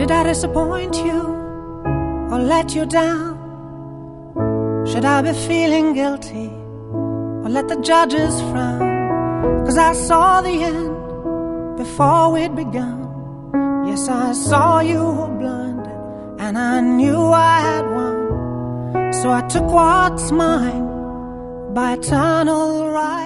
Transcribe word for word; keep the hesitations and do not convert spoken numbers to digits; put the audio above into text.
Did I disappoint you or let you down? Should I be feeling guilty or let the judges frown? 'Cause I saw the end before we'd begun. Yes, I saw you were blind and I knew I had won. So I took what's mine by eternal right.